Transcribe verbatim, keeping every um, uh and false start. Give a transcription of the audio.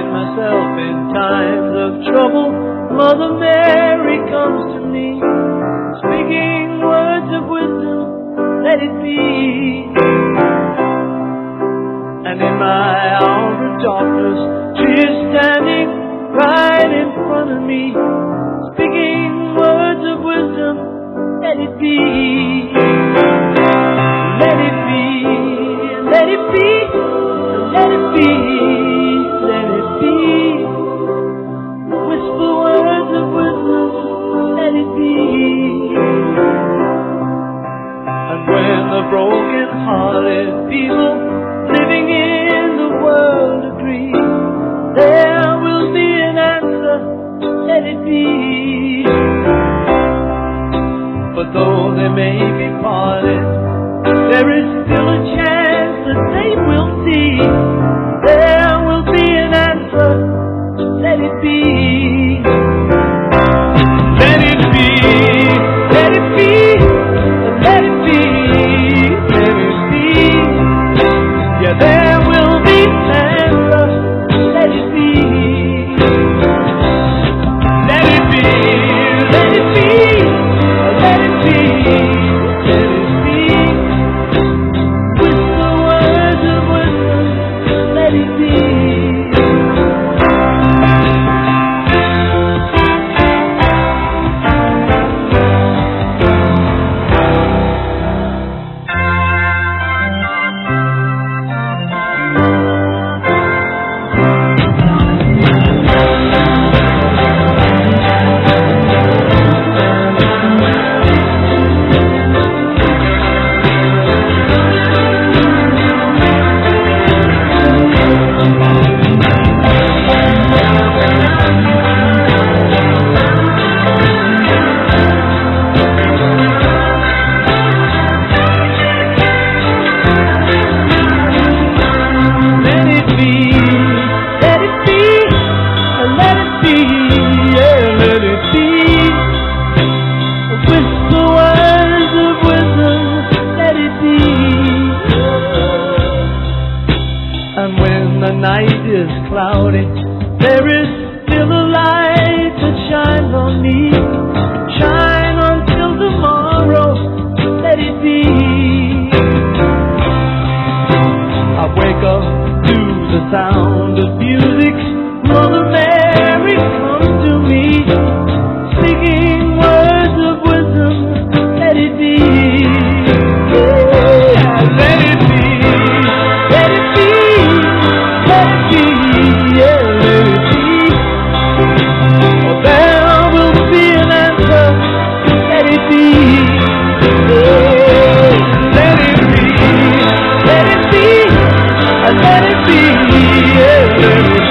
find myself in times of trouble, Mother Mary comes to me, speaking words of wisdom, let it be. And in my hour of darkness, she is standing right in front of me, speaking words of wisdom, let it be. Let it be, let it be, let it be, let it be. Whisper words of wisdom, let it be. And when the broken-hearted people living in the world agree, there will be an answer, let it be. But though they may be parted, there is still a chance that they will see. There will be an answer, let it be. Let it be, let it be, let it be, let it be. Yeah, there will be an answer, let it be. Let it be, let it be, let it be, let it be. Whisper words of wisdom, let it be. Cloudy, there is still a light that shines on me. Shine until tomorrow, let it be. I wake up to the sound of music. Mother Mary comes to me, speaking words of wisdom, let it be. Yeah, let it be, let it be, let it be. Yeah, let it be. Oh, there will be an answer, let it be. Yeah, let it be, let it be, let it be. Yeah, let it be.